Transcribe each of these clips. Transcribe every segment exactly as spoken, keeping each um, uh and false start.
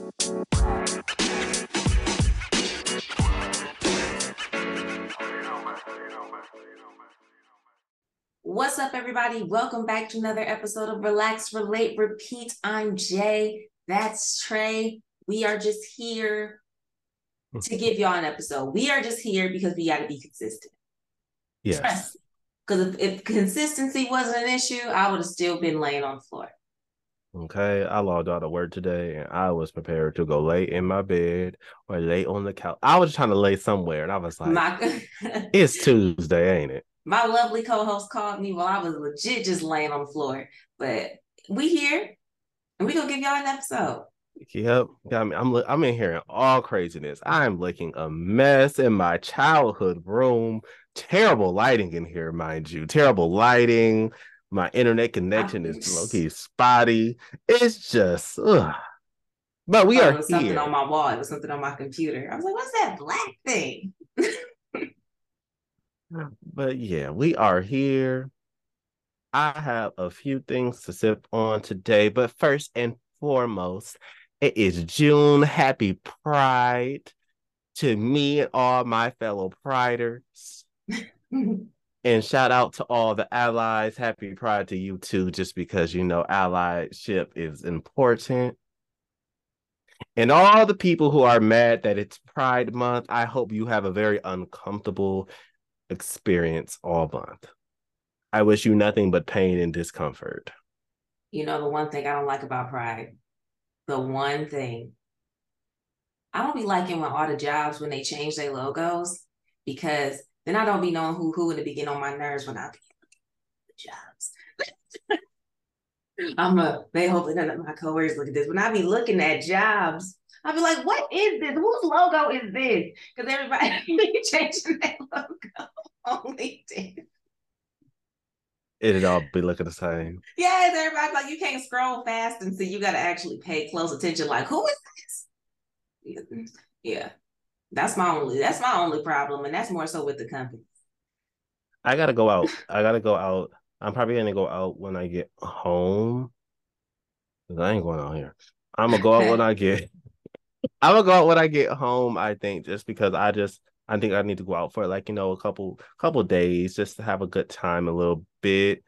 What's up, everybody? Welcome back to another episode of Relax, Relate, Repeat. I'm Jay. That's Trey. We are just here to give y'all an episode. We are just here because we got to be consistent. Yes. Because if, if consistency wasn't an issue, I would have still been laying on the floor. Okay. I logged out of work today and I was prepared to go lay in my bed or lay on the couch. I was trying to lay somewhere and I was like, my, it's Tuesday, ain't it? My lovely co-host called me while I was legit just laying on the floor. But we here and we gonna give y'all an episode. Yep. I mean, I'm I'm in here in all craziness. I'm looking a mess in my childhood room. Terrible lighting in here, mind you. Terrible lighting. My internet connection I, is low-key spotty. It's just ugh. But we are it was here. Something on my wall. It was something on my computer. I was like, what's that black thing? But yeah, we are here. I have a few things to sip on today, but first and foremost, it is June. Happy Pride to me and all my fellow Priders. And shout out to all the allies. Happy Pride to you too, just because you know allyship is important. And all the people who are mad that it's Pride Month, I hope you have a very uncomfortable experience all month. I wish you nothing but pain and discomfort. You know, the one thing I don't like about Pride, the one thing, I don't be liking when all the jobs, when they change their logos, because then I don't be knowing who who in the beginning on my nerves when I be looking at the jobs. I'm a, they hope none of my coworkers look at this. When I be looking at jobs, I'll be like, what is this? Whose logo is this? Because everybody be changing their logo. Only this. It'd all be looking the same. Yes, everybody's like, you can't scroll fast and see. You got to actually pay close attention. Like, who is this? Yeah, that's my only. That's my only problem, and that's more so with the company. I gotta go out. I gotta go out. I'm probably gonna go out when I get home. I ain't going out here. I'm gonna go out when I get. I'm gonna go out when I get home. I think just because I just I think I need to go out for like you know a couple couple days just to have a good time a little bit.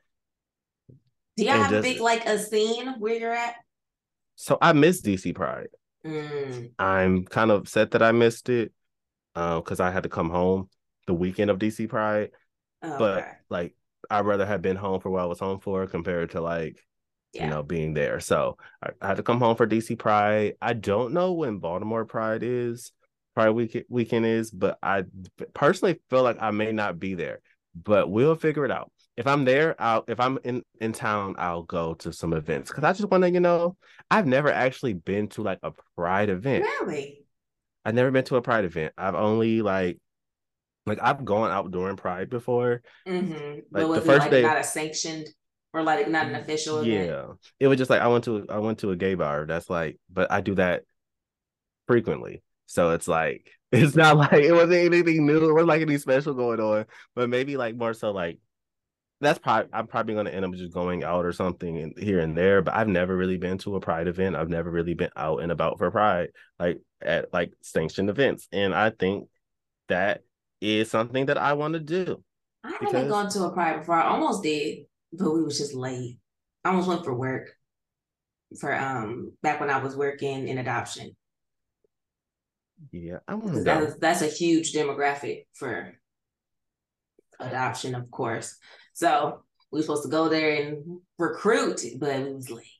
Do y'all have just, a big like a scene where you're at? So I miss D C Pride. Mm. I'm kind of upset that I missed it because uh, I had to come home the weekend of D C Pride. Okay. But like I'd rather have been home for what I was home for compared to like yeah. you know being there. So I, I had to come home for D C Pride. I don't know when Baltimore Pride is, Pride week weekend is, but I personally feel like I may not be there. But we'll figure it out. If I'm there, I'll if I'm in, in town, I'll go to some events. Cause I just want to, you know, I've never actually been to like a Pride event. Really? I've never been to a Pride event. I've only like like I've gone out during Pride before. Mm-hmm. Like but was the first it like day, not a sanctioned or like not an official yeah. event? It was just like I went to I went to a gay bar. That's like, but I do that frequently. So it's like it's not like it wasn't anything new. It wasn't like any special going on. But maybe like more so like that's probably I'm probably going to end up just going out or something and here and there. But I've never really been to a Pride event. I've never really been out and about for Pride, like at like sanctioned events. And I think that is something that I want to do. I haven't because... gone to a Pride before. I almost did, but we was just late. I almost went for work for um back when I was working in adoption. Yeah, I want to go. That's, that's a huge demographic for adoption, of course. So we were supposed to go there and recruit, but it was late.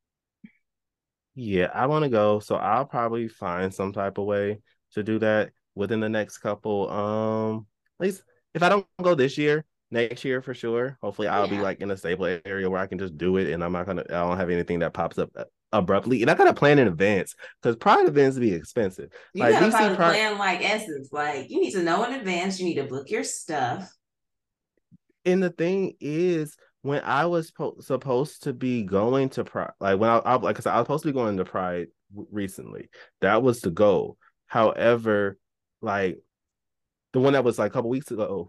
Yeah, I want to go. So I'll probably find some type of way to do that within the next couple. Um, at least if I don't go this year, next year for sure. Hopefully I'll yeah. be like in a stable area where I can just do it and I'm not gonna I don't have anything that pops up abruptly. And I gotta plan in advance because Pride events be expensive. You like, gotta probably Pride... plan like essence. Like you need to know in advance, you need to book your stuff. And the thing is, when I was po- supposed to be going to Pride, like when I, I like I said, I was supposed to be going to Pride w- recently. That was the goal. However, like the one that was like a couple weeks ago,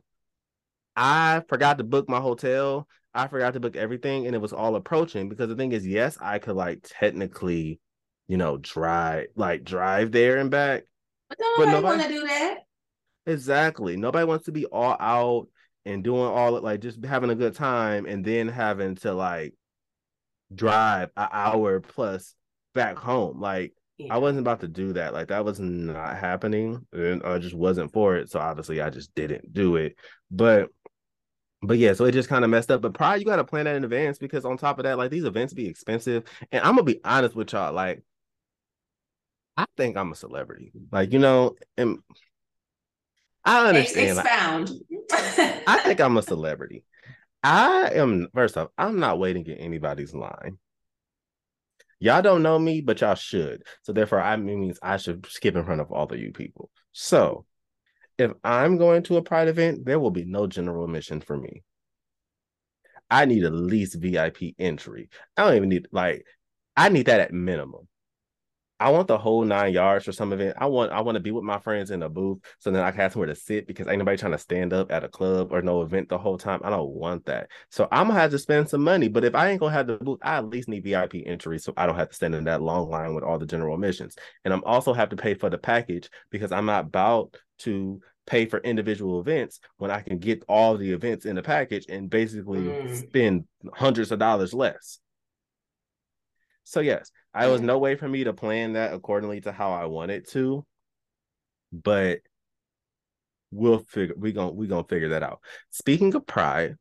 I forgot to book my hotel. I forgot to book everything, and it was all approaching. Because the thing is, yes, I could like technically you know, drive like drive there and back. But don't But nobody want nobody to do that. exactly. Nobody wants to be all out and doing all it like just having a good time and then having to like drive an hour plus back home. Like I Yeah. wasn't about to do that. Like that was not happening. And I just wasn't for it. So obviously I just didn't do it. But but yeah, so it just kind of messed up. But probably you gotta plan that in advance because on top of that, like these events be expensive. And I'm gonna be honest with y'all, like I think I'm a celebrity. Like, you know, and I Ex- understand. Like, expound. I think I'm a celebrity. I am first off, I'm not waiting in anybody's line. Y'all don't know me, but y'all should. So therefore, I means I should skip in front of all of you people. So if I'm going to a pride event, there will be no general admission for me. I need at least V I P entry. I don't even need like I need that at minimum. I want the whole nine yards for some event. I want I want to be with my friends in a booth so then I can have somewhere to sit because ain't nobody trying to stand up at a club or no event the whole time. I don't want that. So I'm gonna have to spend some money. But if I ain't gonna have the booth, I at least need V I P entry so I don't have to stand in that long line with all the general admissions. And I'm also have to pay for the package because I'm not about to pay for individual events when I can get all the events in the package and basically Mm, spend hundreds of dollars less. So yes, I was yeah. no way for me to plan that accordingly to how I wanted to, but we'll figure we gonna we gonna figure that out. Speaking of pride,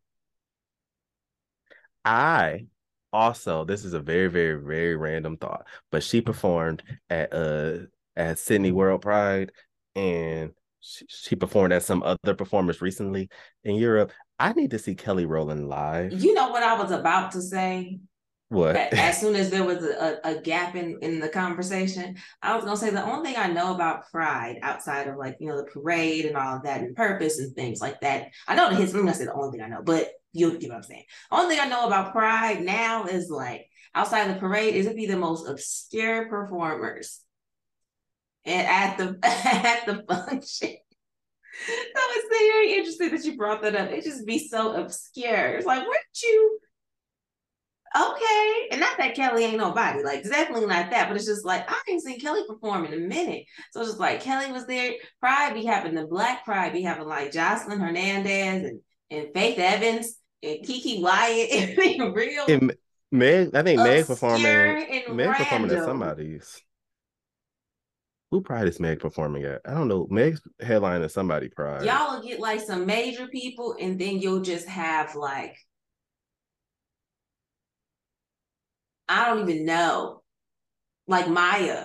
I also this is a very very very random thought, but she performed at uh at Sydney World Pride, and she, she performed at some other performers recently in Europe. I need to see Kelly Rowland live. You know what I was about to say? What? As soon as there was a, a gap in, in the conversation, I was gonna say the only thing I know about Pride outside of like, you know, the parade and all of that and purpose and things like that. I know the history, I'm gonna say the only thing I know, but you get what I'm saying. Only thing I know about Pride now is like outside the parade is it be the most obscure performers and at the at the function. That was very interesting that you brought that up. It just be so obscure. It's like, where'd you okay. And not that Kelly ain't nobody, like definitely not that, but it's just like I ain't seen Kelly perform in a minute. So it's just like Kelly was there. Pride be having the Black Pride be having like Jocelyn Hernandez and, and Faith Evans and Kiki Wyatt and real And Meg, I think Meg obscure performing and Meg performing at random. somebody's. Who Pride is Meg performing at? I don't know. Meg's headline is somebody Pride. Y'all will get like some major people, and then you'll just have like, I don't even know, like Maya.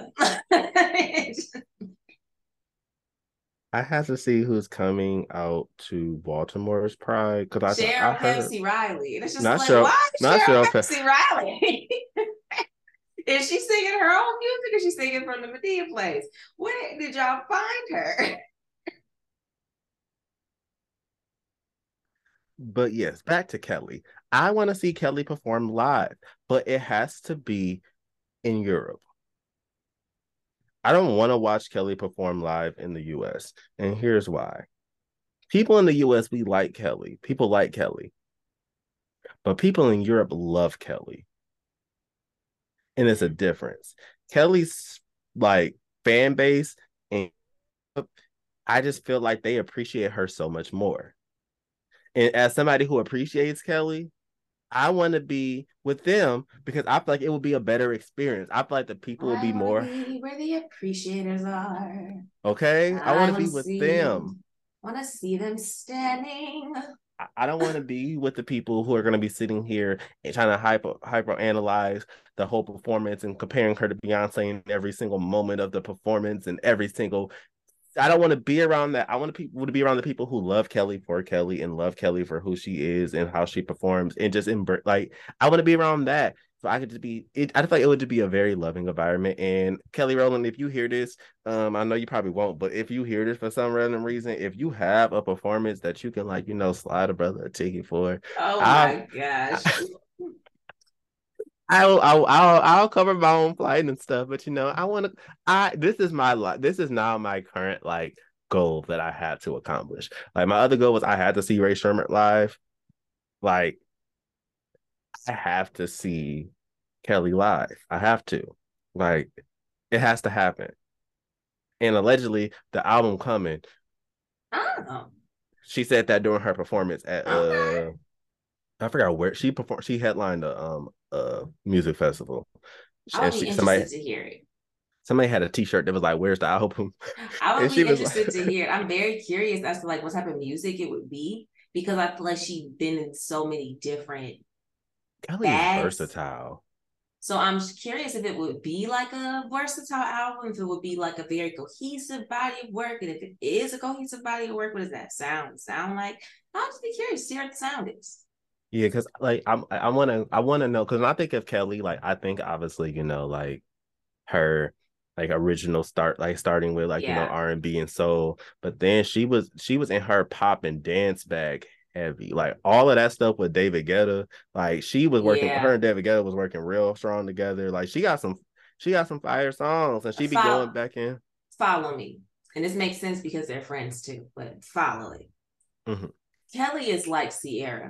I have to see who's coming out to Baltimore's Pride because I I Cheryl heard Pepsi Riley. And it's just not like, Cheryl, why not Cheryl Cheryl. Pepsi Riley? Is she singing her own music or is she singing from the Medea plays? Where did y'all find her? But yes, back to Kelly. I want to see Kelly perform live, but it has to be in Europe. I don't want to watch Kelly perform live in the U S. And here's why. People in the U S, we like Kelly. People like Kelly. But people in Europe love Kelly. And it's a difference. Kelly's like fan base, and I just feel like they appreciate her so much more. And as somebody who appreciates Kelly, I want to be with them because I feel like it would be a better experience. I feel like the people will I be want to more be where the appreciators are. okay. I I want to want be to with see, them. want to see them standing. I don't want to be with the people who are going to be sitting here and trying to hyper hyper analyze the whole performance and comparing her to Beyonce in every single moment of the performance and every single I don't want to be around that. I want people to be around the people who love Kelly for Kelly and love Kelly for who she is and how she performs and just embrace. Like I want to be around that, so I could just be. It, I feel like it would just be a very loving environment. And Kelly Rowland, if you hear this, um, I know you probably won't, but if you hear this for some random reason, if you have a performance that you can like, you know, slide a brother a ticket for, Oh I'll. my gosh. I'll, I'll I'll I'll cover my own flight and stuff, but you know, I want to. I this is my life. This is now my current like goal that I had to accomplish. Like my other goal was I had to see Ray Sherman live. Like I have to see Kelly live. I have to. Like It has to happen. And allegedly, the album coming. Oh, She said that during her performance at okay. uh, I forgot where she performed. She headlined a um a music festival, I and would be she somebody interested to hear it. somebody had a T-shirt that was like, "Where's the album?" I would And she be was like, interested to hear it. I'm very curious as to like what type of music it would be because I feel like she's been in so many different "Kelly is bags. versatile." So I'm curious if it would be like a versatile album, if it would be like a very cohesive body of work, and if it is a cohesive body of work, what does that sound sound like? I'll just be curious to see what the sound is. Yeah, because like I'm, I want to, I want to know because when I think of Kelly, like I think obviously you know like her like original start, like starting with like you know Yeah, R and B and soul, but then she was she was in her pop and dance bag heavy, like all of that stuff with David Guetta. Like she was working, her yeah. and David Guetta was working real strong together. Like she got some, she got some fire songs, and she be Follow, going back in. follow me, and this makes sense because they're friends too. But follow it. Mm-hmm. Kelly is like Sierra.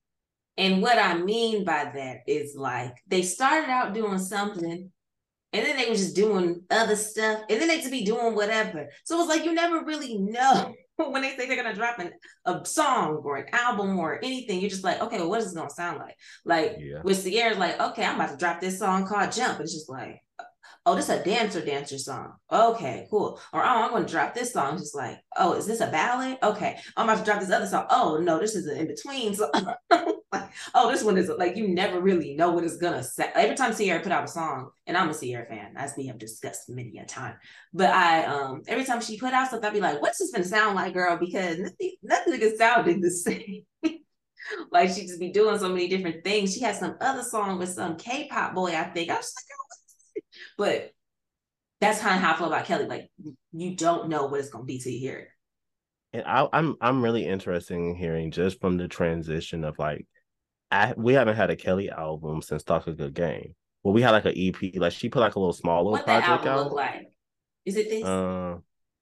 And what I mean by that is like they started out doing something and then they were just doing other stuff and then they just be doing whatever. So it's like you never really know when they say they're gonna drop an, a song or an album or anything. You're just like, okay, well, what is it gonna sound like? Like Yeah. with Sierra's like, okay, I'm about to drop this song called Jump. And it's just like, oh, this is a dancer dancer song. Okay, cool. Or oh, I'm going to drop this song. Just like, oh, is this a ballad? Okay, I'm about to drop this other song. Oh no, this is an in between. So, like, oh, this one is like you never really know what it's gonna say. Every time Sierra put out a song, and I'm a Sierra fan, as we have discussed many a time. But I, um, every time she put out stuff, I'd be like, what's this gonna sound like, girl? Because nothing, nothing can sound the same. Like she just be doing so many different things. She had some other song with some K-pop boy, I think. I was like, oh, but that's kind of how I feel about Kelly. Like you don't know what it's gonna be till you hear it. And I, I'm I'm really interested in hearing just from the transition of like I we haven't had a Kelly album since Talk a Good Game. Well, we had like an E P, like she put like a little small little What that project album look out. like? Is it this? Uh,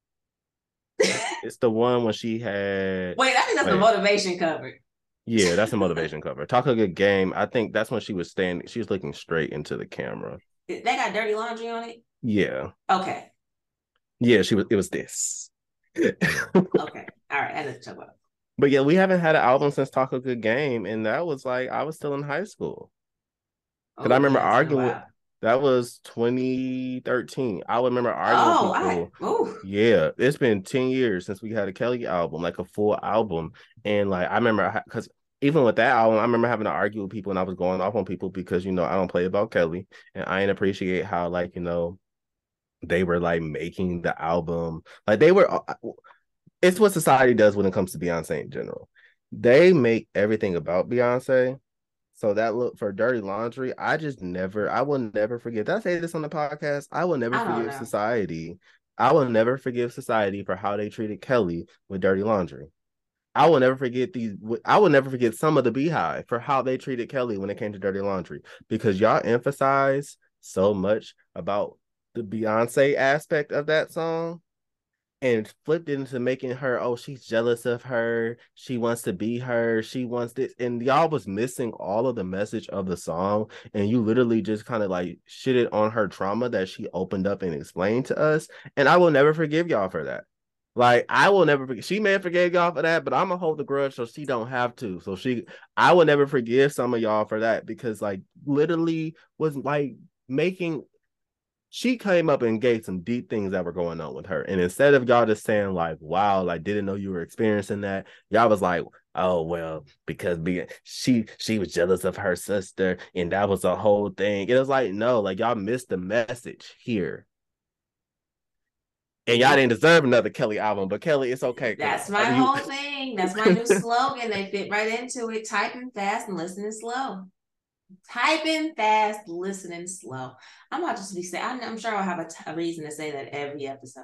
it's the one when she had Wait, I think that's the wait, motivation cover. yeah, that's a motivation cover. Talk a Good Game. I think that's when she was standing, she was looking straight into the camera. They got dirty laundry on it. Yeah. Okay. Yeah, she was it was this. Okay. All right. I know what you're about. But yeah, we haven't had an album since Talk a Good Game, and that was like I was still in high school. Because I Oh remember yeah, it's been a arguing with while. that was twenty thirteen. I would remember arguing with Oh, I people. oh Yeah, it's been ten years since we had a Kelly album, like a full album. And like I remember because even with that album, I remember having to argue with people and I was going off on people because you know I don't play about Kelly and I didn't appreciate how like, you know, they were like making the album. Like they were uh, it's what society does when it comes to Beyonce in general. They make everything about Beyonce. So that look for Dirty Laundry, I just never, I will never forget. Did I say this on the podcast? I will never I don't forgive know. society. I will never forgive society for how they treated Kelly with Dirty Laundry. I will never forget these. I will never forget some of the Beehive for how they treated Kelly when it came to Dirty Laundry because y'all emphasize so much about the Beyonce aspect of that song and flipped it into making her, oh, she's jealous of her. She wants to be her. She wants this. And y'all was missing all of the message of the song. And you literally just kind of like shitted on her trauma that she opened up and explained to us. And I will never forgive y'all for that. Like I will never forget. She may have forgave y'all for that, but I'm gonna hold the grudge so she don't have to. So she, I will never forgive some of y'all for that because like literally was like making she came up and gave some deep things that were going on with her. And instead of y'all just saying like, wow, like didn't know you were experiencing that, y'all was like, oh well, because being she she was jealous of her sister and that was a whole thing. It was like, no, like y'all missed the message here. And y'all Nope. didn't deserve another Kelly album, but Kelly, it's okay because That's my you whole thing. That's my new slogan. They fit right into it. Typing fast and listening slow. Typing fast, listening slow. I'm about to be saying. I'm sure I'll have a, t- a reason to say that every episode.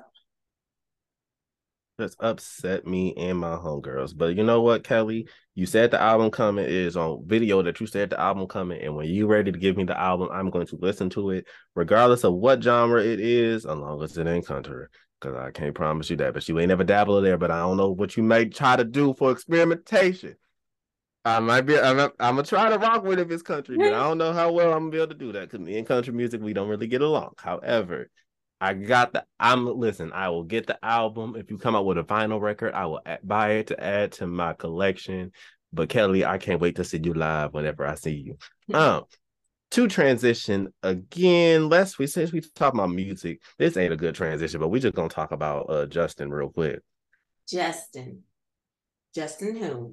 just upset me and my homegirls. But you know what, Kelly? You said the album coming is on video that you said the album coming. And when you ready to give me the album, I'm going to listen to it, regardless of what genre it is, as long as it ain't country. Because I can't promise you that. But you ain't never dabbled there. But I don't know what you may try to do for experimentation. I might be, I'm, I'm gonna try to rock with it if it's country, but I don't know how well I'm gonna be able to do that because me and country music, we don't really get along. However, I got the. I'm listen. I will get the album. If you come out with a vinyl record, I will buy it to add to my collection. But Kelly, I can't wait to see you live whenever I see you. Um, to transition again, let's we since we talk about music, this ain't a good transition, but we just gonna talk about uh Justin real quick. Justin. Justin who?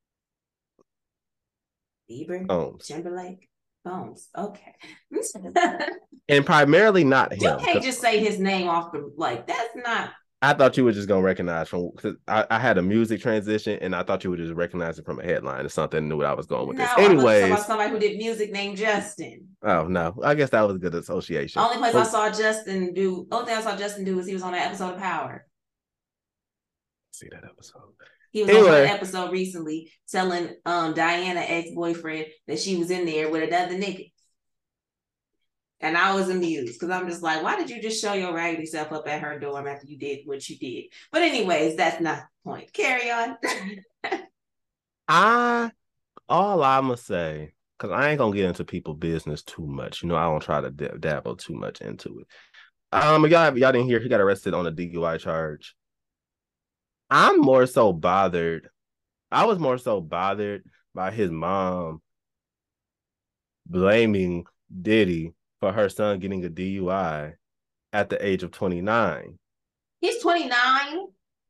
Bieber? Combs. Timberlake? Bones. Okay. And primarily not You him. can't just say his name off the like that's not. I thought you were just gonna recognize from because I, I had a music transition and I thought you would just recognize it from a headline or something. Knew what I was going with No, this. I was talking about Anyways, somebody who did music named Justin. oh no, I guess that was a good association. Only place I But saw Justin do, only thing I saw Justin do was he was on that episode of Power. see that episode. He was Anyway. on one episode recently telling um Diana ex-boyfriend that she was in there with another nigga. And I was amused because I'm just like, why did you just show your raggedy self up at her dorm after you did what you did? But anyways, that's not the point. Carry on. I all I'ma say, because I ain't gonna get into people's business too much. You know, I don't try to d- dabble too much into it. Um, y'all, y'all didn't hear he got arrested on a D U I charge. I'm more so bothered. I was more so bothered by his mom blaming Diddy for her son getting a D U I at the age of twenty-nine. He's twenty-nine.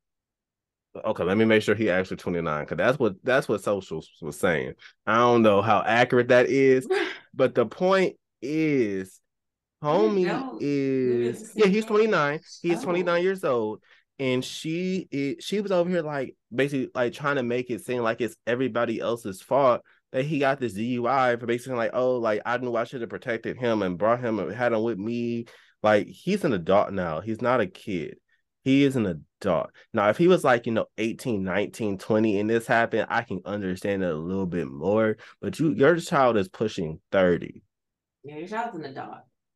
Okay, let me make sure he actually twenty-nine because that's what that's what socials was saying. I don't know how accurate that is, but the point is, homie is yeah, he's twenty-nine. He's oh. twenty-nine years old, and she is, she was over here like basically like trying to make it seem like it's everybody else's fault that he got this D U I for basically like, oh, like I knew I should have protected him and brought him and had him with me. Like he's an adult now. He's not a kid. He is an adult. Now, if he was like, you know, eighteen, nineteen, twenty and this happened, I can understand it a little bit more. But you your child is pushing thirty. Yeah, your child's an adult.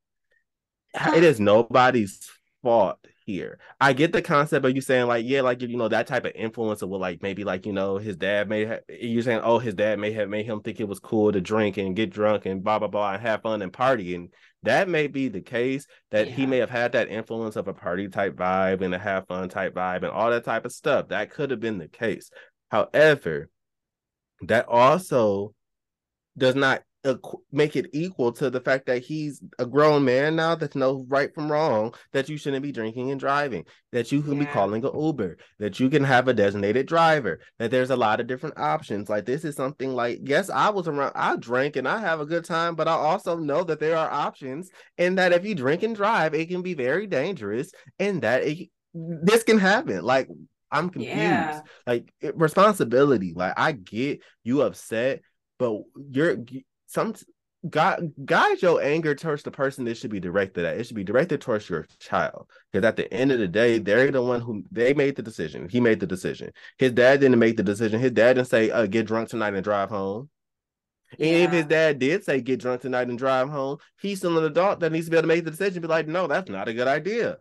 It is nobody's fault here. I get the concept of you saying like, yeah, like, you know, that type of influence will like maybe like, you know, his dad may have, you're saying, oh, his dad may have made him think it was cool to drink and get drunk and blah, blah, blah, and have fun and party. And that may be the case that yeah. he may have had that influence of a party type vibe and a have fun type vibe and all that type of stuff. That could have been the case. However, that also does not make it equal to the fact that he's a grown man now that knows right from wrong, that you shouldn't be drinking and driving, that you can yeah. be calling an Uber, that you can have a designated driver, that there's a lot of different options. Like this is something like, yes, I was around, I drink and I have a good time, but I also know that there are options and that if you drink and drive, it can be very dangerous and that it, this can happen. Like, I'm confused. Yeah. Like it, responsibility. Like I get you upset, but you're some God guide your anger towards the person that should be directed at. It should be directed towards your child. Because at the end of the day, they're the one who they made the decision. He made the decision. His dad didn't make the decision. His dad didn't say, uh, get drunk tonight and drive home. Yeah. And if his dad did say get drunk tonight and drive home, he's still an adult that needs to be able to make the decision. Be like, no, that's not a good idea.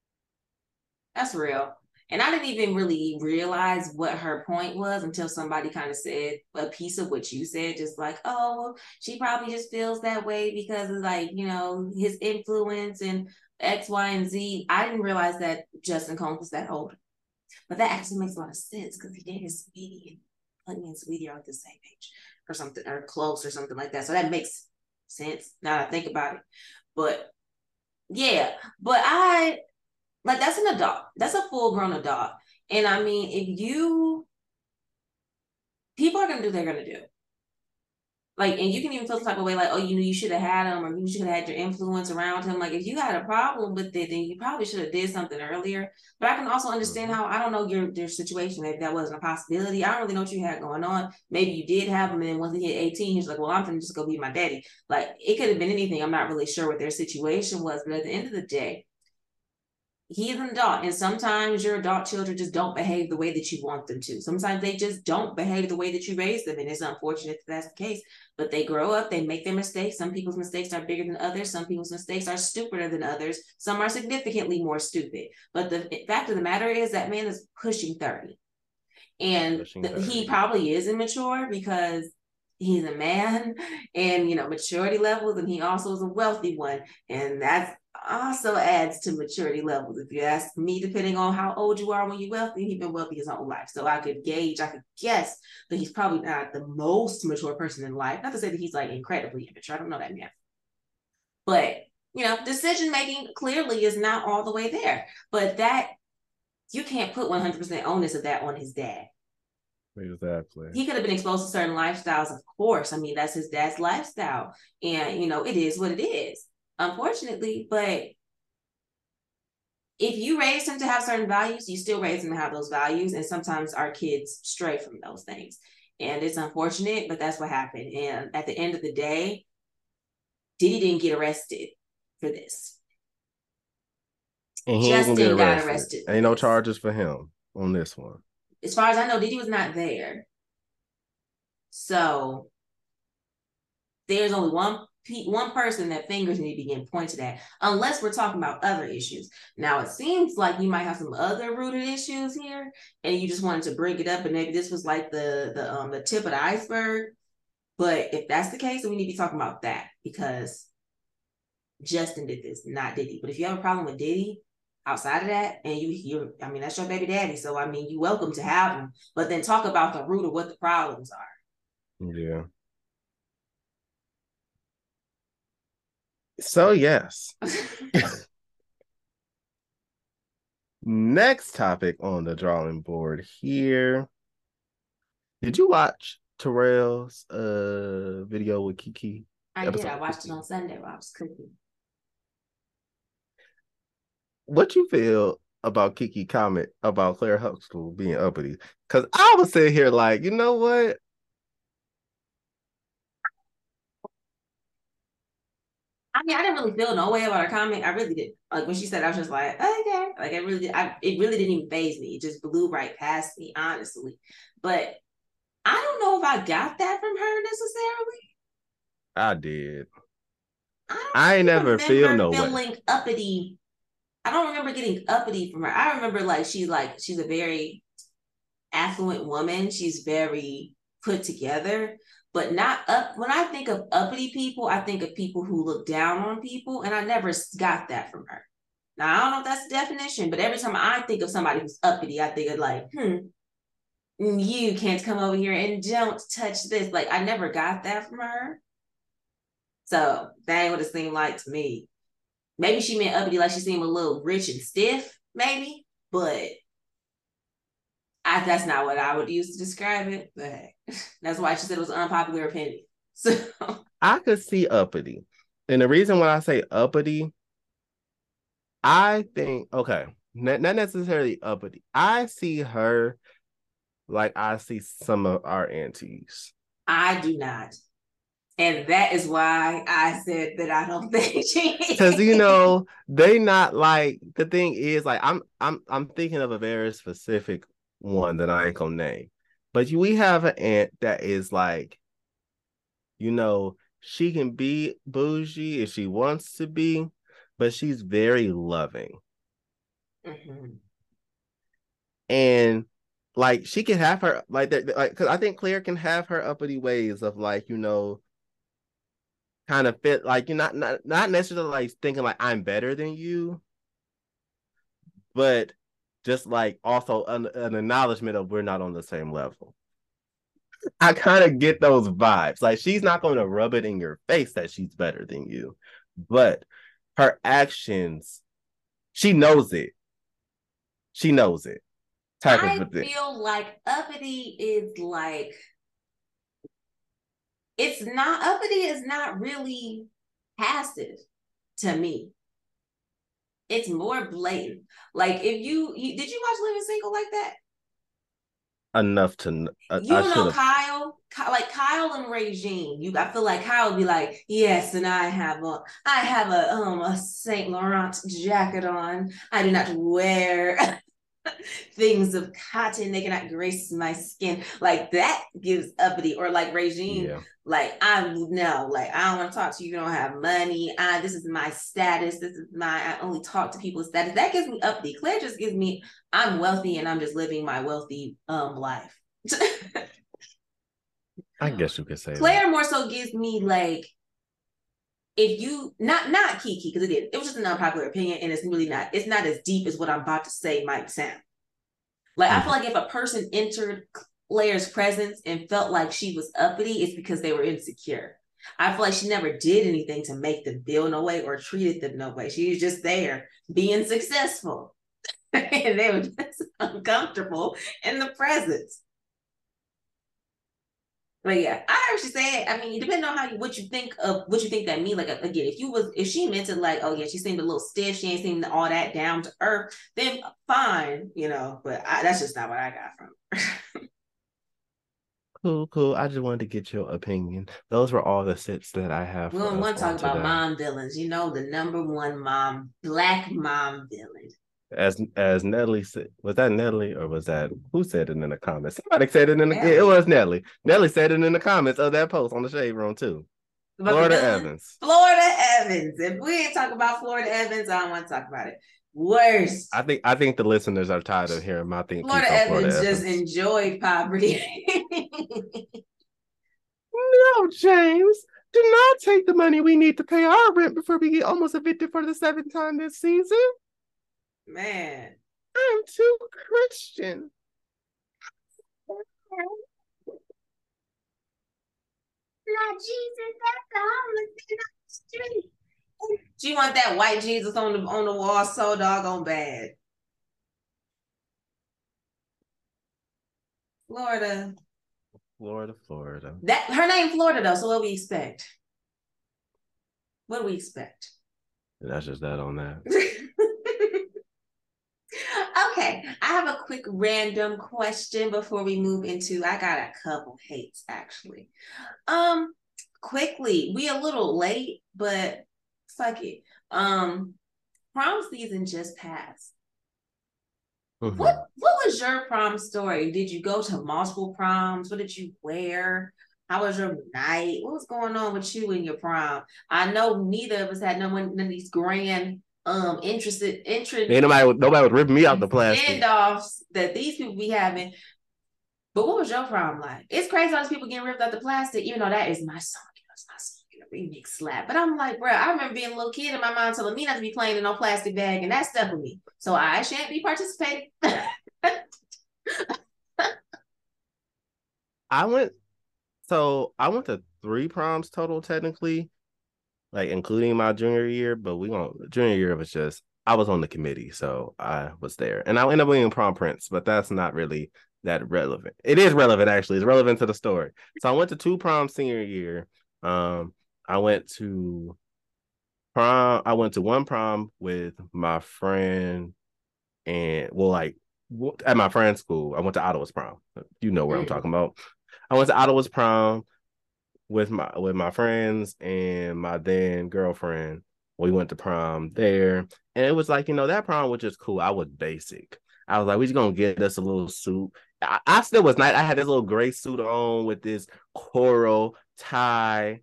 That's real. And I didn't even really realize what her point was until somebody kind of said a piece of what you said, just like, oh, she probably just feels that way because of like, you know, his influence and X, Y, and Z. I didn't realize that Justin Combs was that old. But that actually makes a lot of sense because he dated Sweetie and Plenty and Sweetie are at the same age or something, or close or something like that. So that makes sense now that I think about it. But yeah, but I... Like, that's an adult. That's a full-grown adult. And, I mean, if you... People are going to do what they're going to do. Like, and you can even feel some type of way, like, oh, you know, you should have had him, or you should have had your influence around him. Like, if you had a problem with it, then you probably should have did something earlier. But I can also understand how, I don't know your, your situation, if that wasn't a possibility. I don't really know what you had going on. Maybe you did have him, and then once he hit eighteen, he's like, well, I'm going to just go be my daddy. Like, it could have been anything. I'm not really sure what their situation was. But at the end of the day, he's an adult, and sometimes your adult children just don't behave the way that you want them to. Sometimes they just don't behave the way that you raised them, and it's unfortunate that that's the case. But they grow up, they make their mistakes. Some people's mistakes are bigger than others. Some people's mistakes are stupider than others. Some are significantly more stupid. But the fact of the matter is that man is pushing thirty. And pushing thirty. He probably is immature because he's a man and, you know, maturity levels, and he also is a wealthy one. And that's also adds to maturity levels. If you ask me, depending on how old you are when you're wealthy, he's been wealthy his whole life. So I could gauge, I could guess that he's probably not the most mature person in life. Not to say that he's like incredibly immature. I don't know that man. But, you know, decision making clearly is not all the way there. But that, you can't put one hundred percent onus of that on his dad. Exactly. He could have been exposed to certain lifestyles, of course. I mean, that's his dad's lifestyle. And, you know, it is what it is, unfortunately. But if you raised him to have certain values, you still raise him to have those values. And sometimes our kids stray from those things. And it's unfortunate, but that's what happened. And at the end of the day, Diddy didn't get arrested for this. And he Justin ain't gonna get arrested. got arrested. Ain't no charges for him on this one. As far as I know, Diddy was not there. So there's only one one person that fingers need to be getting pointed at, unless we're talking about other issues. Now, it seems like you might have some other rooted issues here, and you just wanted to bring it up, and maybe this was like the the um the tip of the iceberg. But if that's the case, then we need to be talking about that, because Justin did this, not Diddy. But if you have a problem with Diddy outside of that, and you you I mean, that's your baby daddy, so I mean, you're welcome to have him, but then talk about the root of what the problems are. Yeah. So yes. Next topic on the drawing board here. Did you watch Terrell's uh video with Kiki? I did. I watched it on Sunday while I was cooking. What you feel about Kiki comment about Claire Huxtable being uppity? Because I was sitting here like, you know what? I mean, I didn't really feel no way about her comment. I really did. Like when she said, I was just like, okay. Like it really did. I, it really didn't even faze me. It just blew right past me, honestly. But I don't know if I got that from her necessarily. I did. I, I ain't never feel no feeling way. uppity. I don't remember getting uppity from her. I remember like she's like she's a very affluent woman. She's very put together. But not up. When I think of uppity people, I think of people who look down on people, and I never got that from her. Now I don't know if that's the definition, but every time I think of somebody who's uppity, I think of like, hmm, you can't come over here and don't touch this. Like I never got that from her. So that ain't what it seemed like to me. Maybe she meant uppity, like she seemed a little rich and stiff, maybe, but I, that's not what I would use to describe it, but that's why she said it was an unpopular opinion. So I could see uppity. And the reason why I say uppity, I think, okay, not, not necessarily uppity. I see her like I see some of our aunties. I do not. And that is why I said that I don't think she because you know, they not like the thing is like I'm I'm I'm thinking of a very specific one that I ain't gonna name. But we have an aunt that is like, you know, she can be bougie if she wants to be, but she's very loving. Mm-hmm. And like she can have her like that, like because I think Claire can have her uppity ways of like, you know, kind of fit like you're not not not necessarily like thinking like I'm better than you, but just like also an, an acknowledgement of we're not on the same level. I kind of get those vibes. Like she's not going to rub it in your face that she's better than you, but her actions, she knows it. She knows it. Type I of feel like uppity is like, it's not, uppity is not really passive to me. It's more blatant. Like if you, you did you watch Living Single like that? Enough to uh, you I know Kyle, like Kyle and Regine. You, I feel like Kyle would be like, yes, and I have a, I have a um a Saint Laurent jacket on. I do not wear things of cotton, they cannot grace my skin. Like that gives uppity. Or like Regine, yeah. Like I'm no, like I don't want to talk to you. You don't have money. I this is my status. This is my I only talk to people's status. That gives me uppity. Claire just gives me I'm wealthy and I'm just living my wealthy um life. I guess you could say Claire that. more so gives me like if you not not Kiki, because it did, it was just an unpopular opinion, and it's really not. It's not as deep as what I'm about to say might sound. Like mm-hmm. I feel like if a person entered Claire's presence and felt like she was uppity, it's because they were insecure. I feel like she never did anything to make them feel no way or treated them no way. She was just there being successful. And they were just uncomfortable in the presence. But yeah, I heard she say, I mean, depending on how you, what you think of, what you think that mean. Like, again, if you was, if she meant it like, oh yeah, she seemed a little stiff, she ain't seemed all that down to earth, then fine, you know, but I, that's just not what I got from her. Cool, cool. I just wanted to get your opinion. Those were all the sits that I have. We don't want to talk about mom villains. You know, the number one mom, black mom villain. As as Nelly said, was that Nelly or was that who said it in the comments? Somebody said it in the Nelly. It was Nelly. Nelly said it in the comments of that post on the Shade Room too. About Florida Evans. Florida Evans. If we ain't talking about Florida Evans, I don't want to talk about it. Worst. I think I think the listeners are tired of hearing my thing. Florida Evans Florida just Evans. enjoyed poverty. No, James. Do not take the money we need to pay our rent before we get almost evicted for the seventh time this season. Man. I'm too Christian. Not Jesus, that's the homeless in the street. She want that white Jesus on the on the wall so doggone bad. Florida. Florida, Florida. That her name Florida though, so what do we expect? What do we expect? And that's just that on that. Okay, I have a quick random question before we move into. I got a couple hates actually. Um, quickly, we a little late, but fuck it. Um, prom season just passed. Mm-hmm. What What was your prom story? Did you go to multiple proms? What did you wear? How was your night? What was going on with you and your prom? I know neither of us had no one none of these grand um interested interest. Ain't nobody nobody was ripping me out the plastic. Standoffs that these people be having. But what was your prom like? It's crazy all these people getting ripped out the plastic, even though that is my song. That's my song. Remix slap. But I'm like, bro, I remember being a little kid and my mom telling me not to be playing in no plastic bag, and that stuck with me. So I shan't be participating. I went, so I went to three proms total, technically, like including my junior year, but we don't, junior year was just, I was on the committee, so I was there. And I ended up being prom prince, but that's not really that relevant. It is relevant, actually. It's relevant to the story. So I went to two proms senior year. Um, I went to prom. I went to one prom with my friend, and well, like at my friend's school. I went to Ottawa's prom. You know where mm. I'm talking about. I went to Ottawa's prom with my with my friends and my then girlfriend. We went to prom there, and it was like, you know, that prom was just cool. I was basic. I was like, we just gonna get us a little suit. I, I still was nice. I had this little gray suit on with this coral tie.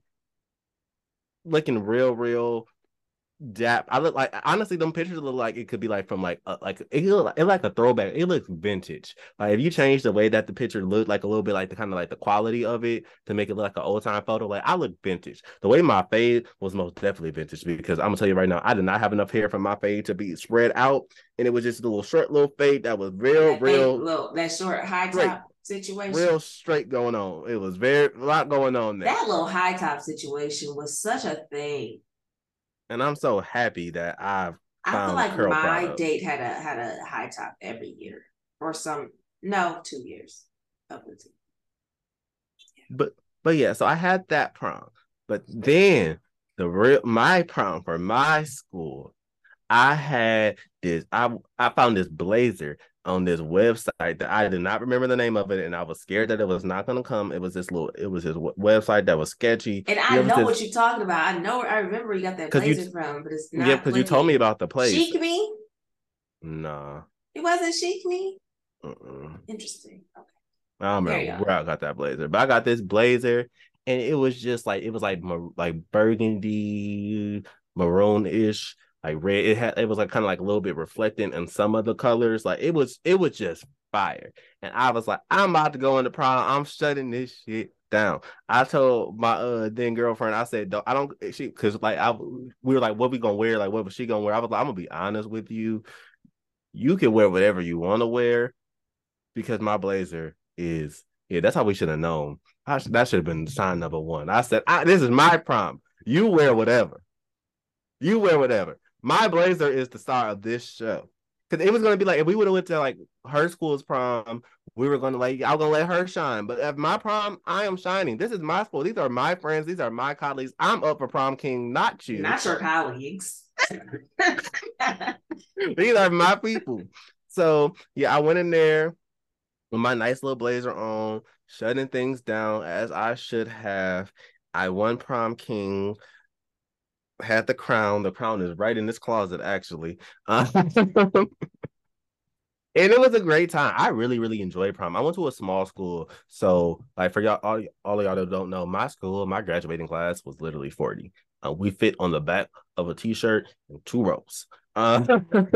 Looking real, real dap. I look like, honestly, them pictures look like it could be like from like uh, like it look like, it like a throwback. It looks vintage. Like if you change the way that the picture looked, like a little bit like the kind of like the quality of it to make it look like an old time photo. Like I look vintage. The way my fade was most definitely vintage, because I'm gonna tell you right now, I did not have enough hair for my fade to be spread out, and it was just a little short little fade that was real, that real fade, little, that short high top. Straight. Situation. Real straight going on. It was very a lot going on there. That little high top situation was such a thing. And I'm so happy that I've I feel like my product. date had a had a high top every year. Or some no, two years. Up until. Yeah. But but yeah, so I had that prom. But then the real my prom for my school, I had this, I I found this blazer on this website that I did not remember the name of it, and I was scared that it was not going to come. It was this little, it was this website that was sketchy. And I know this, what you're talking about. I know, I remember you got that blazer you, from, but it's not. Yeah, because you told me about the place. Chic Me? Nah. It wasn't Chic Me? Uh-uh. Interesting. Okay. I don't remember where I got that blazer, but I got this blazer, and it was just like, it was like like burgundy, maroon-ish. Like red, it had it was like kind of like a little bit reflecting in some of the colors. Like it was, it was just fire. And I was like, I'm about to go into prom. I'm shutting this shit down. I told my uh then girlfriend, I said, don't, I don't she because like I we were like, what we gonna wear? Like, what was she gonna wear? I was like, I'm gonna be honest with you. You can wear whatever you want to wear because my blazer is yeah. That's how we should have known. I, that should have been sign number one. I said, I, this is my prom. You wear whatever. You wear whatever. My blazer is the star of this show. Because it was gonna be like if we would have went to like her school's prom, we were gonna like I was gonna let her shine. But at my prom, I am shining. This is my school. These are my friends. These are my colleagues. I'm up for prom king, not you. Not your colleagues. These are my people. So yeah, I went in there with my nice little blazer on, shutting things down as I should have. I won prom king. Had the crown. The crown is right in this closet, actually. Uh, and it was a great time. I really, really enjoyed prom. I went to a small school. So, like, for y'all, all, all of y'all that don't know, my school, my graduating class was literally forty. Uh, we fit on the back of a t-shirt in two rows. Uh,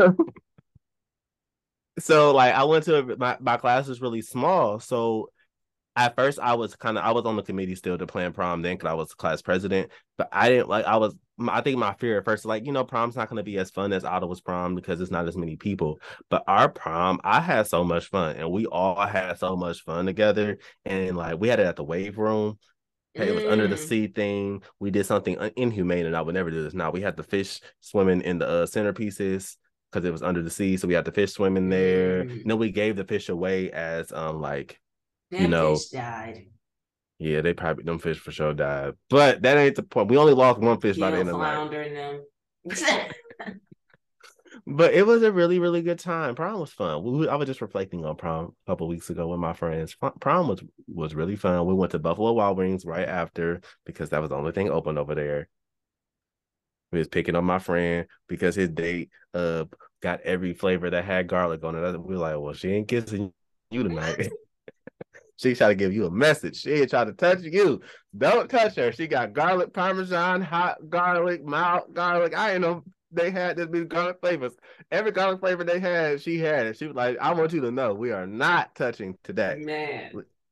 so, like, I went to my, my class was really small. So, at first I was kind of I was on the committee still to plan prom then because I was class president, but I didn't like I was I think my fear at first like you know prom's not going to be as fun as Ottawa's prom because it's not as many people. But our prom, I had so much fun and we all had so much fun together, and like we had it at the wave room. Hey, it was under the Mm. sea thing. We did something inhumane, and I would never do this. Now we had the fish swimming in the uh, centerpieces because it was under the sea, so we had the fish swimming there. Mm. And then we gave the fish away as um like Them you know. fish died. Yeah, they probably them fish for sure died, but that ain't the point. We only lost one fish by the end of the night. Flounder in them. But it was a really, really good time. Prom was fun. We, I was just reflecting on prom a couple weeks ago with my friends. Prom was was really fun. We went to Buffalo Wild Wings right after because that was the only thing open over there. We was picking on my friend because his date uh got every flavor that had garlic on it. We were like, well, she ain't kissing you tonight. She tried to give you a message. She ain't trying to touch you. Don't touch her. She got garlic, parmesan, hot garlic, mild garlic. I ain't know they had this many garlic flavors. Every garlic flavor they had, she had it. She was like, I want you to know we are not touching today. Man.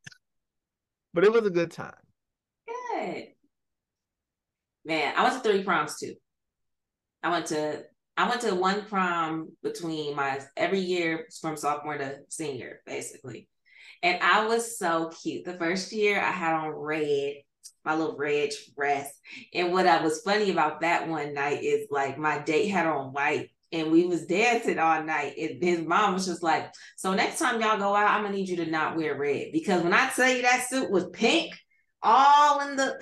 But it was a good time. Good. Man, I went to three proms too. I went to I went to one prom between my every year from sophomore to senior, basically. And I was so cute. The first year I had on red, my little red dress. And what I was funny about that one night is like my date had on white and we was dancing all night. And his mom was just like, so next time y'all go out, I'm gonna need you to not wear red. Because when I tell you that suit was pink, all in the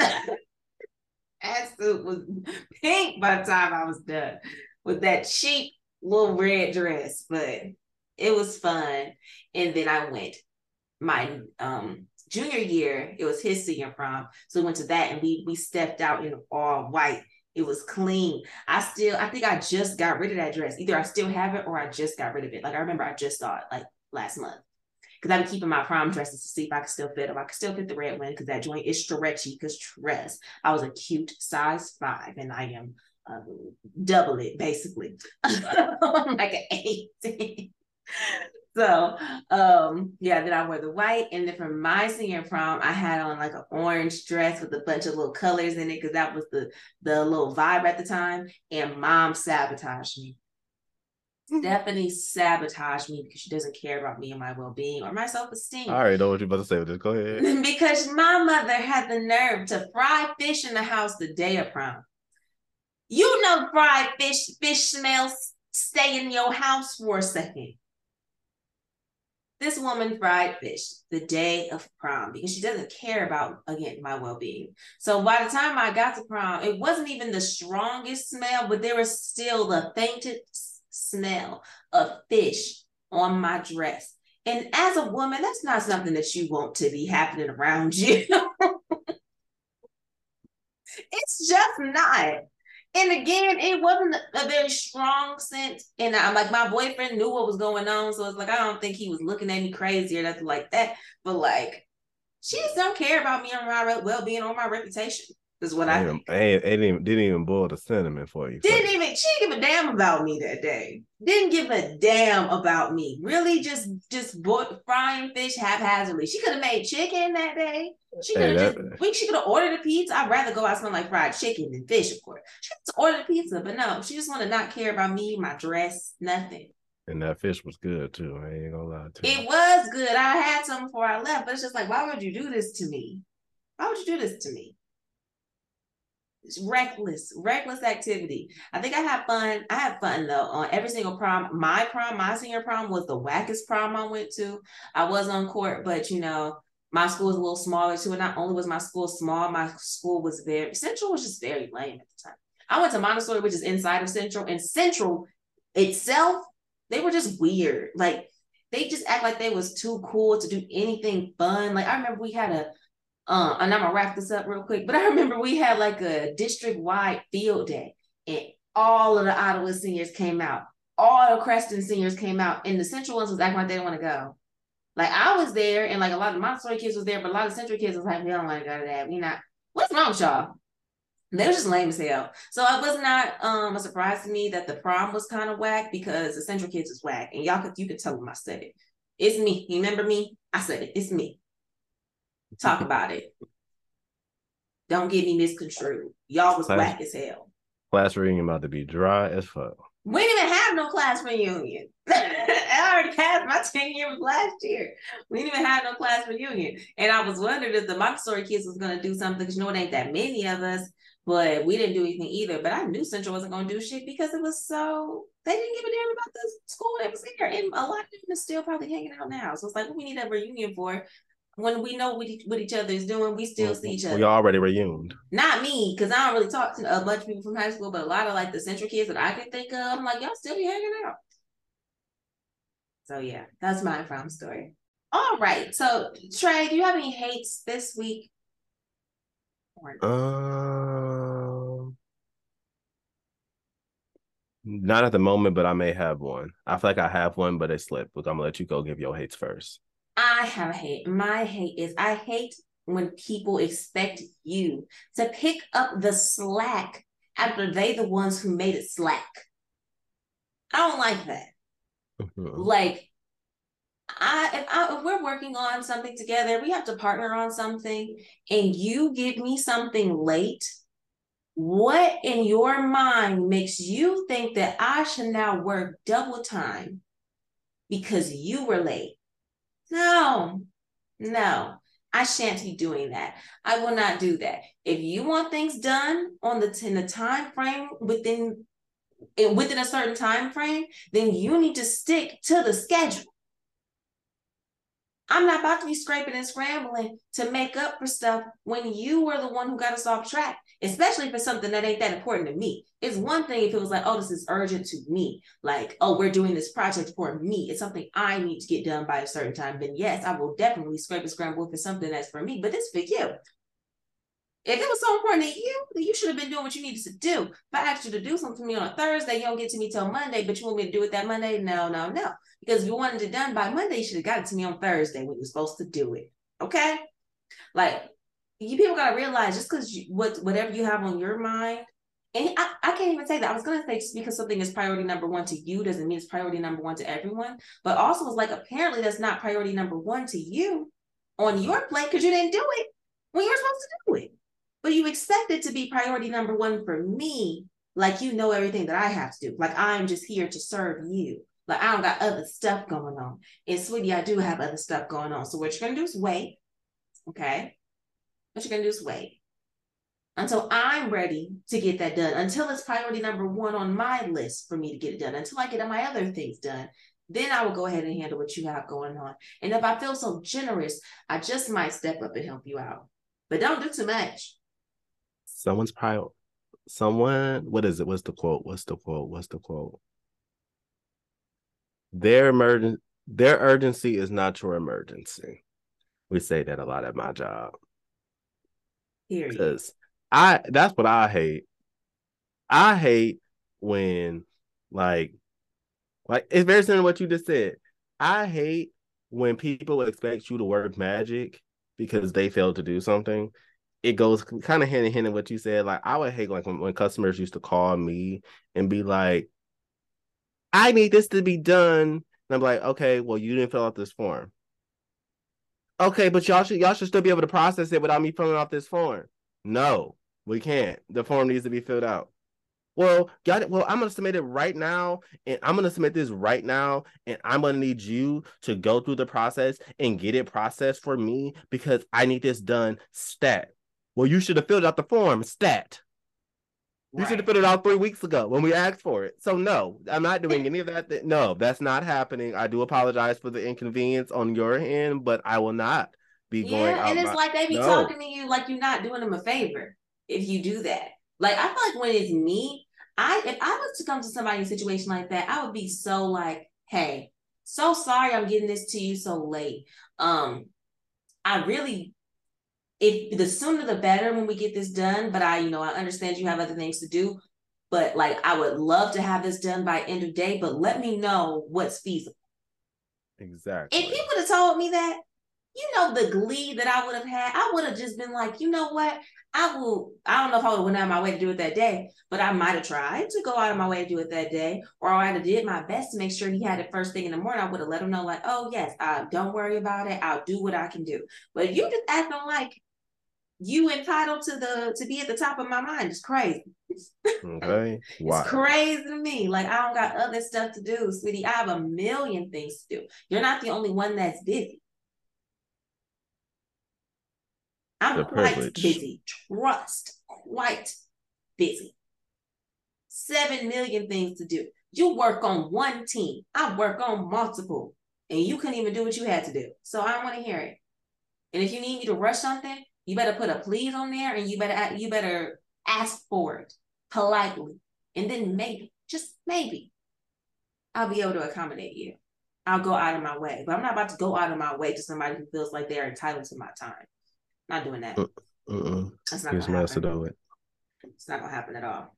that suit was pink by the time I was done with that cheap little red dress. But it was fun. And then I went. My um junior year, it was his senior prom, so we went to that and we we stepped out in all white. It was clean. I still I think I just got rid of that dress. Either I still have it or I just got rid of it. Like I remember I just saw it like last month because I've been keeping my prom dresses to see if I could still fit them. I could still fit the red one because that joint is stretchy. Because dress, I was a cute size five and I am um, double it basically. I'm like an eight. So, um, yeah, then I wore the white. And then for my senior prom, I had on like an orange dress with a bunch of little colors in it because that was the, the little vibe at the time. And mom sabotaged me. Stephanie sabotaged me because she doesn't care about me and my well-being or my self-esteem. I already know what you're about to say with this. Go ahead. Because my mother had the nerve to fry fish in the house the day of prom. You know fried fish, fish smells stay in your house for a second. This woman fried fish the day of prom because she doesn't care about, again, my well-being. So by the time I got to prom, it wasn't even the strongest smell, but there was still the faintest smell of fish on my dress. And as a woman, that's not something that you want to be happening around you. It's just not. And again, it wasn't a very strong scent. And I'm like, my boyfriend knew what was going on. So it's like, I don't think he was looking at me crazy or nothing like that. But like, she just don't care about me or my well-being or my reputation. Is what I, I think. I ain't, ain't even, didn't even boil the cinnamon for you. Didn't even, she didn't give a damn about me that day. Didn't give a damn about me. Really just, just frying fish haphazardly. She could have made chicken that day. She could Hey, have just, that we, she could have ordered a pizza. I'd rather go out smelling like fried chicken than fish, of course. She just ordered a pizza, but no, she just want to not care about me, my dress, nothing. and that fish was good too. I ain't gonna lie to you. It was good. I had some before I left, but it's just like, why would you do this to me? Why would you do this to me? It's reckless, reckless activity. I think I had fun. I had fun though on every single prom. My prom, my senior prom was the wackest prom I went to. I was on court, but you know, my school was a little smaller too. And not only was my school small, my school was very Central was just very lame at the time. I went to Montessori, which is inside of Central, and Central itself, they were just weird. Like they just act like they was too cool to do anything fun. Like I remember we had a um, and I'm gonna wrap this up real quick, but I remember we had like a district-wide field day, and all of the Ottawa seniors came out, all the Creston seniors came out, and the Central ones was acting like they didn't want to go. Like I was there, and like a lot of the Montessori kids was there, but a lot of Central kids was like, we don't want to go to that. We not. What's wrong with y'all? They were just lame as hell. So it was not um a surprise to me that the prom was kind of whack because the Central kids was whack, and y'all could you could tell them I said it. It's me. You remember me? I said it. It's me. Talk about it. Don't get me misconstrued. Y'all was class, whack as hell. class reunion about to be dry as fuck. We didn't even have no class reunion. I already passed my ten years last year. We didn't even have no class reunion. And I was wondering if the Montessori kids was going to do something because you know it ain't that many of us, but we didn't do anything either. But I knew Central wasn't going to do shit because it was so, they didn't give a damn about the school that was there. And a lot of them are still probably hanging out now. So it's like, what we need a reunion for? When we know what, what each other is doing, we still well, see each other. We already reunited. Not me, because I don't really talk to a bunch of people from high school, but a lot of like the Central kids that I can think of, I'm like, y'all still be hanging out. So yeah, that's my prom story. All right. So Trey, do you have any hates this week? Um, not at the moment, but I may have one. I feel like I have one, but it slipped. Look, I'm gonna let you go give your hates first. I have a hate. My hate is I hate when people expect you to pick up the slack after they the ones who made it slack. I don't like that. Mm-hmm. Like, I if, I if we're working on something together, we have to partner on something, and you give me something late. What in your mind makes you think that I should now work double time because you were late? No, no, I shan't be doing that. I will not do that. If you want things done on the in the time frame within within a certain time frame, then you need to stick to the schedule. I'm not about to be scraping and scrambling to make up for stuff when you were the one who got us off track, especially if it's something that ain't that important to me. It's one thing if it was like, oh, this is urgent to me. Like, oh, we're doing this project for me. It's something I need to get done by a certain time. Then yes, I will definitely scrape and scramble if it's something that's for me, but this for you. If it was so important to you, then you should have been doing what you needed to do. If I asked you to do something for me on a Thursday, you don't get to me till Monday, but you want me to do it that Monday? No, no, no. Because if you wanted it done by Monday, you should have got it to me on Thursday when you were supposed to do it. Okay? Like, you people got to realize just because what whatever you have on your mind, and I, I can't even say that. I was going to say just because something is priority number one to you doesn't mean it's priority number one to everyone. But also it's like apparently that's not priority number one to you on your plate because you didn't do it when you were supposed to do it. But you expect it to be priority number one for me, like you know everything that I have to do. Like I'm just here to serve you. Like I don't got other stuff going on. And sweetie, I do have other stuff going on. So what you're gonna do is wait. Okay? What you're gonna do is wait until I'm ready to get that done, until it's priority number one on my list for me to get it done, until I get my other things done. Then I will go ahead and handle what you have going on. And if I feel so generous, I just might step up and help you out. But don't do too much. Someone's prior, someone, what is it? What's the quote? What's the quote? What's the quote? Their emergent, their urgency is not your emergency. We say that a lot at my job. Because I, that's what I hate. I hate when, like, like it's very similar to what you just said. I hate when people expect you to work magic because they failed to do something. It goes kind of hand in hand in what you said. Like I would hate like when, when customers used to call me and be like, I need this to be done. And I'm like, okay, well, you didn't fill out this form. Okay, but y'all should y'all should still be able to process it without me filling out this form. No, we can't. The form needs to be filled out. Well, got it. Well, I'm gonna submit it right now, and I'm gonna submit this right now, and I'm gonna need you to go through the process and get it processed for me because I need this done stat. Well, you should have filled out the form stat. You should have Right. filled it out three weeks ago when we asked for it. So no, I'm not doing any of that. Th- no, that's not happening. I do apologize for the inconvenience on your end, but I will not be going Yeah, and out it's my like they be no. talking to you like you're not doing them a favor if you do that. Like I feel like when it's me, I if I was to come to somebody in a situation like that, I would be so like, hey, so sorry I'm getting this to you so late. Um, I really if the sooner the better when we get this done, but I, you know, I understand you have other things to do. But like I would love to have this done by end of day, but let me know what's feasible. If Exactly. you would have told me that, you know, the glee that I would have had, I would have just been like, you know what? I will, I don't know if I would have went out of my way to do it that day, but I might have tried to go out of my way to do it that day. Or I would have did my best to make sure he had it first thing in the morning. I would have let him know, like, oh yes, uh, don't worry about it. I'll do what I can do. But you just acting like you entitled to the to be at the top of my mind. It's crazy. Okay. It's Wild. crazy to me. Like I don't got other stuff to do, sweetie. I have a million things to do. You're not the only one that's busy. The I'm quite privilege. busy. Trust, quite busy. Seven million things to do. You work on one team. I work on multiple, and you couldn't even do what you had to do. So I don't want to hear it. And if you need me to rush something, you better put a please on there, and you better you better ask for it politely, and then maybe, just maybe, I'll be able to accommodate you. I'll go out of my way, but I'm not about to go out of my way to somebody who feels like they're entitled to my time. Not doing that. Mm-mm. That's not Here's gonna my to happen. do it. It's not gonna happen at all.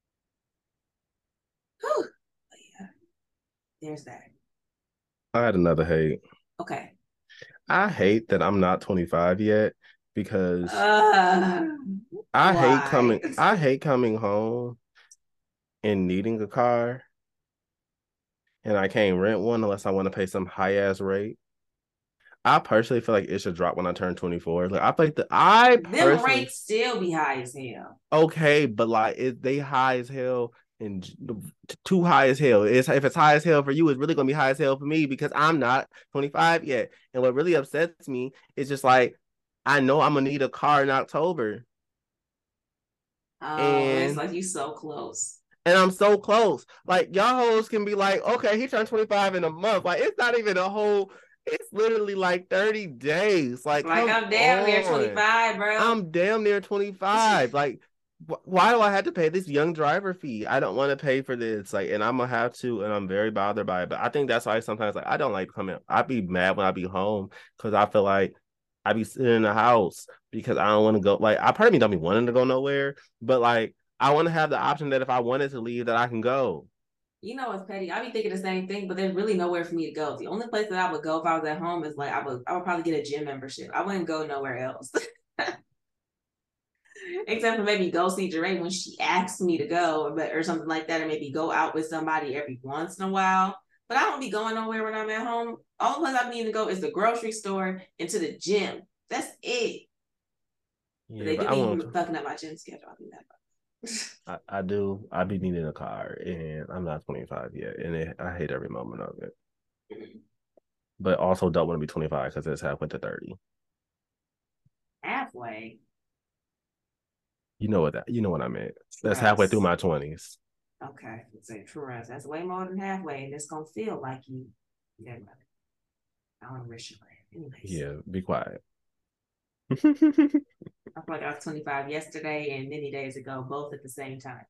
Whew. But yeah, there's that. I had another hate. Okay. I hate that I'm not twenty-five yet because Uh, I hate why? coming I hate coming home and needing a car and I can't rent one unless I want to pay some high ass rate. I personally feel like it should drop when I turn twenty-four. Like I feel like the I Them personally rates still be high as hell. okay, but like it, they high as hell and too high as hell. It's if it's high as hell for you, it's really gonna be high as hell for me because I'm not twenty-five yet. And what really upsets me is just like I know I'm gonna need a car in October, Oh, it's and like you so close. and I'm so close. Like y'all hoes can be like, okay, he turned twenty-five in a month. Like it's not even a whole. It's literally like thirty days. Like Like come I'm damn near on. twenty-five, bro. I'm damn near twenty-five. Like, wh- why do I have to pay this young driver fee? I don't want to pay for this. Like, and I'm gonna have to, and I'm very bothered by it. But I think that's why sometimes, like, I don't like coming. I'd be mad when I be home because I feel like I be sitting in the house because I don't want to go. Like, I part of me don't be wanting to go nowhere, but like, I want to have the option that if I wanted to leave, that I can go. You know it's petty. I be thinking the same thing, but there's really nowhere for me to go. The only place that I would go if I was at home is like I would I would probably get a gym membership. I wouldn't go nowhere else. Except for maybe go see Jeray when she asks me to go, but or something like that, or maybe go out with somebody every once in a while. But I don't be going nowhere when I'm at home. All the place I need to go is the grocery store and to the gym. That's it. But Yeah, they but do I be want. fucking up my gym schedule. I think that. I, I do. I be needing a car, and I'm not twenty-five yet, and it, I hate every moment of it. But also don't want to be twenty-five because it's halfway to thirty. Halfway. You know what that you know what I meant. That's halfway through Trust. my twenties. Okay. Say trust. That's way more than halfway, and it's gonna feel like you. Yeah, I want to wish you anyways. Yeah, be quiet. I feel like I was twenty-five yesterday and many days ago, both at the same time.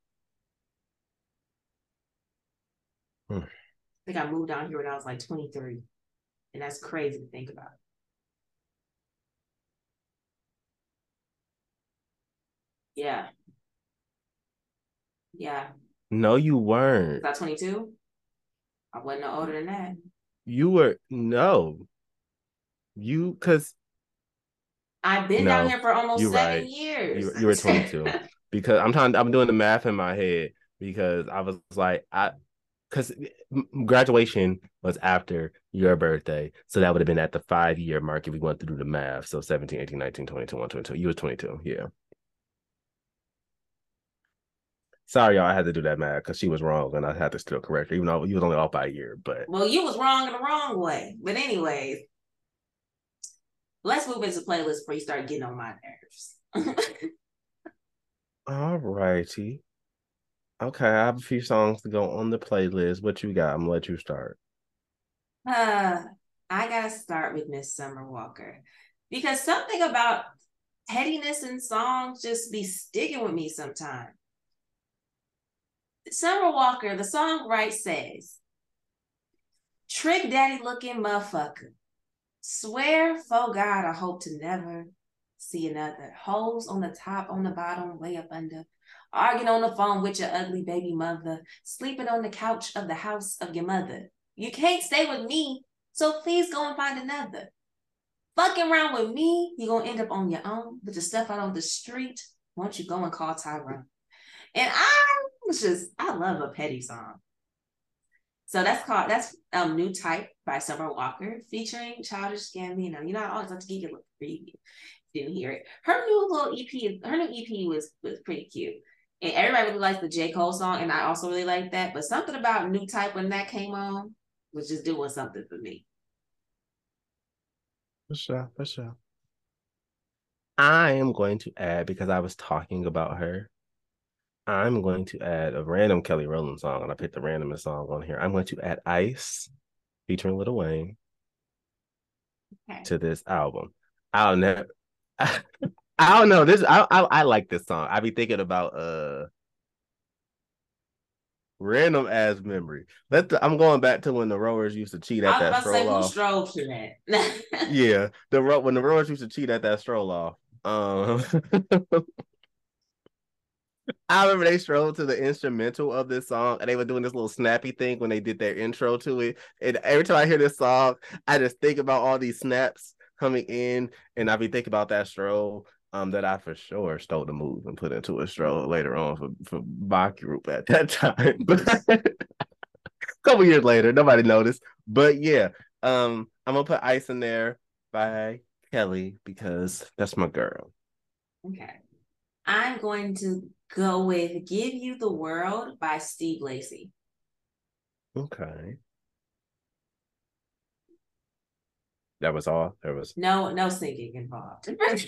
Hmm. I think I moved down here when I was like twenty-three. And that's crazy to think about. Yeah. Yeah. No, you weren't. Was I twenty-two? I wasn't no older than that. You were no. You because I've been down no, here for almost you're seven right. years. You you were twenty-two. Because I'm trying I'm doing the math in my head because I was like, I because graduation was after your birthday. So that would have been at the five year mark if we went to do the math. So seventeen, eighteen, nineteen, twenty, twenty-one, twenty-two. You was twenty-two. Yeah. Sorry, y'all. I had to do that math because she was wrong and I had to still correct her, even though you was only off by a year. But well, you was wrong in the wrong way. But anyways, let's move into playlists before you start getting on my nerves. all righty. Okay, I have a few songs to go on the playlist. What you got? I'm gonna let you start. Uh, I gotta start with Miss Summer Walker because something about pettiness in songs just be sticking with me sometimes. Summer Walker, the songwriter says, "Trick daddy looking motherfucker. Swear, for God, I hope to never see another. Hoes on the top, on the bottom, way up under. Arguing on the phone with your ugly baby mother. Sleeping on the couch of the house of your mother. You can't stay with me, so please go and find another. Fucking around with me, you're going to end up on your own with the stuff out on the street. Won't you go and call Tyrone?" And I was just, I love a petty song. So that's called, that's um New Type by Summer Walker featuring Childish Gambino. You know, I always like to give you a little preview. Didn't hear it. Her new little E P, her new E P was was pretty cute. And everybody really likes the J. Cole song, and I also really like that. But something about New Type when that came on was just doing something for me. For sure, for sure. I am going to add, because I was talking about her, I'm going to add a random Kelly Rowland song, and I picked the randomest song on here. I'm going to add Ice featuring Lil Wayne okay. to this album. I'll never. I, I don't know. This I, I I like this song. I be thinking about uh random ass memory. Let the, I'm going back to when the rowers used to cheat at that stroll off. Who strolled to that? Yeah, the when the rowers used to cheat at that stroll off. Um, I remember they strolled to the instrumental of this song and they were doing this little snappy thing when they did their intro to it. And every time I hear this song, I just think about all these snaps coming in, and I be thinking about that stroll um, that I for sure stole the move and put into a stroll later on for, for Bach group at that time. But a couple years later, nobody noticed. But yeah, um, I'm gonna put Ice in there by Kelly because that's my girl. Okay. I'm going to go with Give You the World by Steve Lacy. Okay. That was all? There was no no singing involved.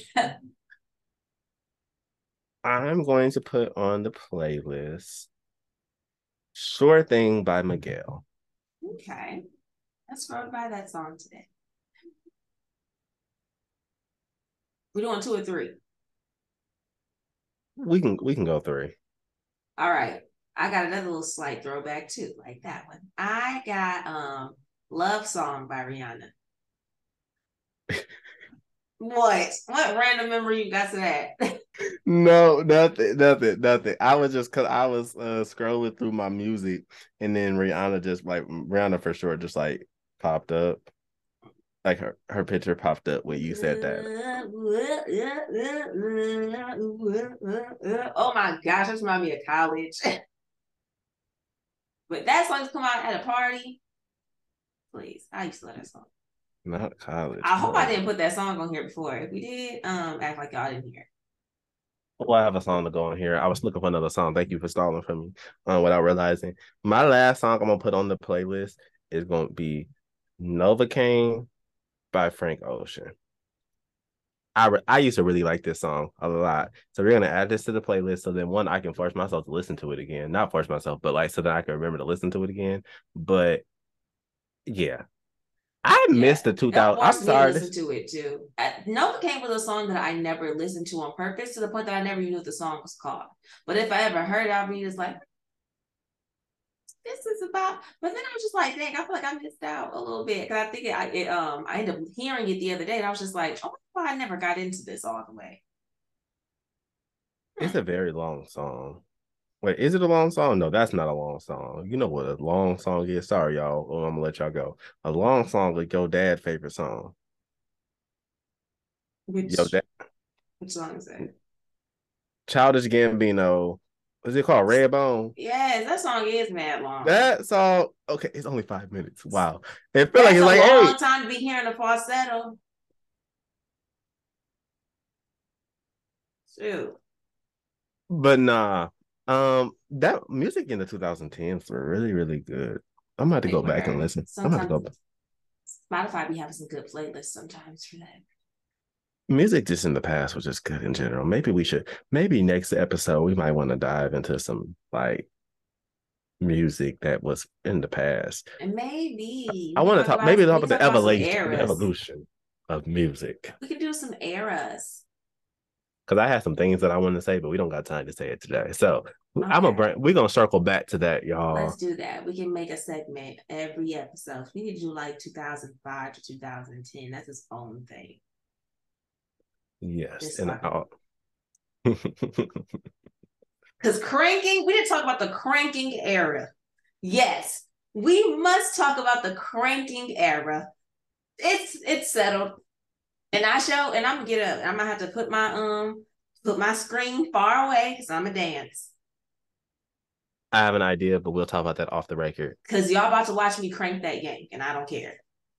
I'm going to put on the playlist Sure Thing by Miguel. Okay. Let's roll by that song today. We're doing two or three. We can we can go three. All right. I got another little slight throwback too, like that one. I got um Love Song by Rihanna. What? What random memory you got to that? No, nothing, nothing, nothing. I was just cause I was uh, scrolling through my music, and then Rihanna just like Rihanna for sure just like popped up. Like her, her picture popped up when you said that. Oh my gosh, that's remind me of college. But that song's come out at a party. Please, I used to love that song. Not college. I hope I didn't put that song on here before. If we did, um, act like y'all didn't hear. Well, I have a song to go on here. I was looking for another song. Thank you for stalling for me uh, without realizing. My last song I'm going to put on the playlist is going to be Novocaine by Frank Ocean. I, re- I used to really like this song a lot. So we're going to add this to the playlist. So then one, I can force myself to listen to it again. Not force myself, but like so that I can remember to listen to it again. But yeah, I yeah. missed the two thousand. I'm sorry. Listen to it too. Novocaine was a song that I never listened to on purpose to the point that I never knew what the song was called. But if I ever heard it, I'd be just like, this is about. But then I was just like, dang, I feel like I missed out a little bit because I think it, I it, um I ended up hearing it the other day, and I was just like, oh, I never got into this all the way. It's a very long song. Wait, is it a long song? No, that's not a long song. You know what a long song is? Sorry, y'all. Oh, I'm gonna let y'all go. A long song like your dad's favorite song. Which, your dad. Which song is that? Childish Gambino, Is it called Redbone? Yes, that song is mad long. That song, okay, it's only five minutes. Wow. It feel That's like it's a like long eight. time to be hearing the falsetto. Shoot. But nah. Um, that music in the twenty tens were really, really good. I'm gonna have to They go back and were. listen. I'm gonna have to go Sometimes back. Spotify be having some good playlists sometimes for that. Music just in the past was just good in general. Maybe we should, maybe next episode we might want to dive into some like music that was in the past. And maybe I we can want to talk talk about maybe we talk can about talk the about some evolution, the eras. evolution of music. We can do some eras. Because I had some things that I wanted to say, but we don't got time to say it today. So Okay. I'm gonna bring we're gonna circle back to that, y'all. Let's do that. We can make a segment every episode. We need to do like two thousand five to two thousand ten. That's its own thing. Yes. Just and Because cranking, we didn't talk about the cranking era. Yes, we must talk about the cranking era. It's it's settled. And I show, and I'm gonna get up. I'm gonna have to put my um put my screen far away because I'm a dance. I have an idea, but we'll talk about that off the record. Cause y'all about to watch me crank that yank, and I don't care.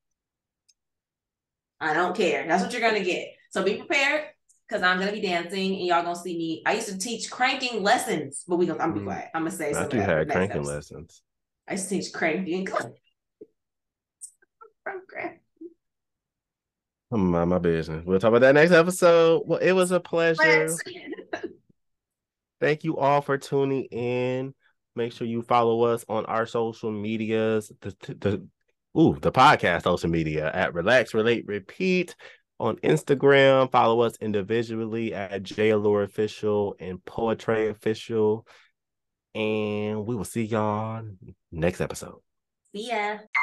I don't care. That's what you're gonna get. So be prepared, because I'm gonna be dancing, and y'all gonna see me. I used to teach cranking lessons, but we gonna I'm gonna be quiet. I'm gonna say Not something. you had cranking lessons. I used to teach cranking. I'm mind my business. We'll talk about that next episode. Well, it was a pleasure. Thank you all for tuning in. Make sure you follow us on our social medias. The, the ooh, the podcast social media at Relax, Relate, Repeat on Instagram. Follow us individually at J Allure Official and Poetry Official. And we will see y'all next episode. See ya.